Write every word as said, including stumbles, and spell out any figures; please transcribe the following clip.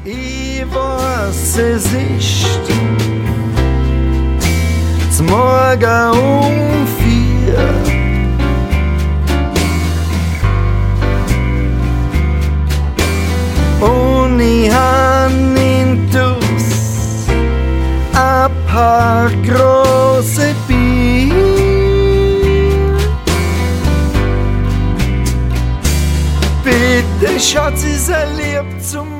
Ich weiß, es ist zum Morgen um vier. Und ich hab intus ein paar große Bier. Bitte, Schatz, ist ein Lieb zum